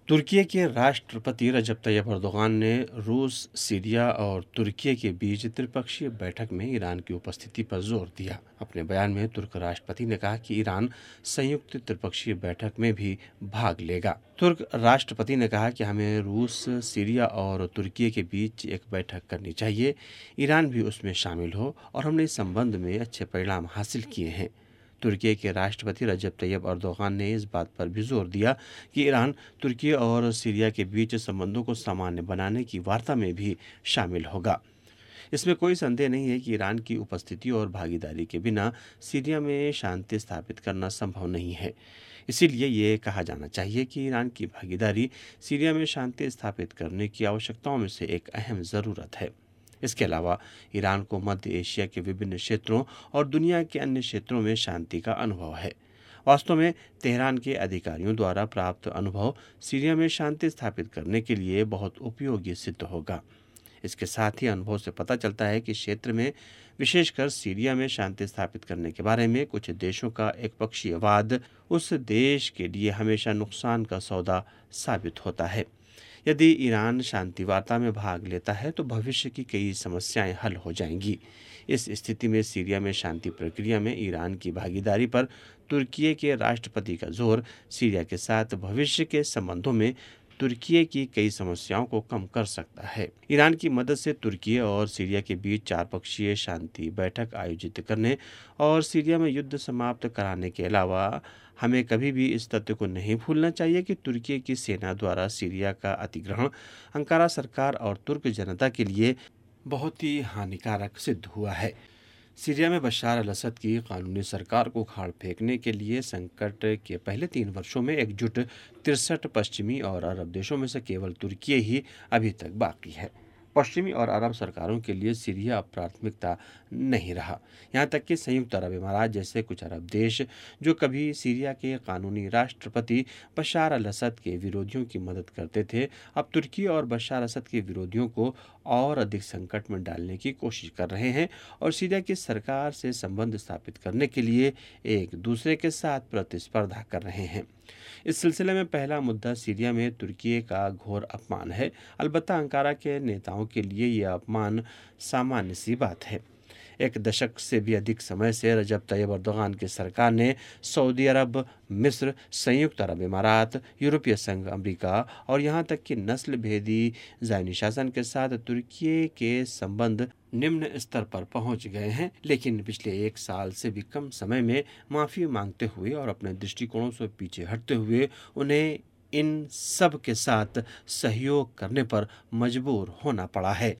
तुर्की के राष्ट्रपति रजब तैयब अर्दोगान ने रूस, सीरिया और तुर्की के बीच त्रिपक्षीय बैठक में ईरान की उपस्थिति पर जोर दिया। अपने बयान में तुर्क राष्ट्रपति ने कहा कि ईरान संयुक्त त्रिपक्षीय बैठक में भी भाग लेगा। तुर्क राष्ट्रपति ने कहा कि हमें रूस, सीरिया और तुर्की के बीच एक बैठक करनी चाहिए। ईरान भी उसमें शामिल हो और हमने इस संबंध में अच्छे परिणाम हासिल किए हैं। तुर्की के राष्ट्रपति रजब तैयब अर्दोगान ने इस बात पर भी जोर दिया कि ईरान तुर्की और सीरिया के बीच संबंधों को सामान्य बनाने की वार्ता में भी शामिल होगा। इसमें कोई संदेह नहीं है कि ईरान की उपस्थिति और भागीदारी के बिना सीरिया में शांति स्थापित करना संभव नहीं है। इसीलिए ये कहा जाना चाहिए कि ईरान की भागीदारी सीरिया में शांति स्थापित करने की आवश्यकताओं में से एक अहम ज़रूरत है। इसके अलावा ईरान को मध्य एशिया के विभिन्न क्षेत्रों और दुनिया के अन्य क्षेत्रों में शांति का अनुभव है। वास्तव में तेहरान के अधिकारियों द्वारा प्राप्त अनुभव सीरिया में शांति स्थापित करने के लिए बहुत उपयोगी सिद्ध होगा। इसके साथ ही अनुभव से पता चलता है कि क्षेत्र में, विशेषकर सीरिया में शांति स्थापित करने के बारे में कुछ देशों का एकपक्षीय वाद उस देश के लिए हमेशा नुकसान का सौदा साबित होता है। यदि ईरान शांति वार्ता में भाग लेता है तो भविष्य की कई समस्याएं हल हो जाएंगी। इस स्थिति में सीरिया में शांति प्रक्रिया में ईरान की भागीदारी पर तुर्की के राष्ट्रपति का जोर सीरिया के साथ भविष्य के संबंधों में तुर्की की कई समस्याओं को कम कर सकता है। ईरान की मदद से तुर्की और सीरिया के बीच 4 पक्षीय शांति बैठक आयोजित करने और सीरिया में युद्ध समाप्त कराने के अलावा हमें कभी भी इस तथ्य को नहीं भूलना चाहिए कि तुर्की की सेना द्वारा सीरिया का अधिग्रहण अंकारा सरकार और तुर्क जनता के लिए बहुत ही हानिकारक सिद्ध हुआ है। सीरिया में बशार अल असद की कानूनी सरकार को उखाड़ फेंकने के लिए संकट के पहले 3 वर्षों में एकजुट 63 पश्चिमी और अरब देशों में से केवल तुर्की ही अभी तक बाकी है। पश्चिमी और अरब सरकारों के लिए सीरिया अब प्राथमिकता नहीं रहा। यहाँ तक कि संयुक्त अरब अमारात जैसे कुछ अरब देश जो कभी सीरिया के कानूनी राष्ट्रपति बशार अल असद के विरोधियों की मदद करते थे, अब तुर्की और बशार असद के विरोधियों को और अधिक संकट में डालने की कोशिश कर रहे हैं और सीरिया की सरकार से संबंध स्थापित करने के लिए एक दूसरे के साथ प्रतिस्पर्धा कर रहे हैं। इस सिलसिले में पहला मुद्दा सीरिया में तुर्की का घोर अपमान है। अलबत्ता अंकारा के नेताओं के लिए यह अपमान सामान्य सी बात है। 1 दशक से भी अधिक समय से रजब तैयब अर्दोगान की सरकार ने सऊदी अरब, मिस्र, संयुक्त अरब अमारात, यूरोपीय संघ, अमेरिका और यहाँ तक कि नस्ल भेदी ज़ायनी शासन के साथ तुर्की के संबंध निम्न स्तर पर पहुंच गए हैं। लेकिन पिछले 1 साल से भी कम समय में माफ़ी मांगते हुए और अपने दृष्टिकोणों से पीछे हटते हुए उन्हें इन सब के साथ सहयोग करने पर मजबूर होना पड़ा है।